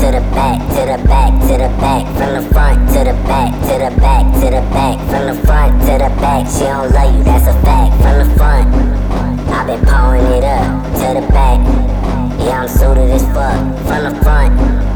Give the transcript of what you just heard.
to the back, to the back, to the back, from the front to the back, to the back, to the back, from the front to the back. She don't love you, that's a fact. From the front, I've been pouring it up to the back. Yeah, I'm suited as fuck. From the front.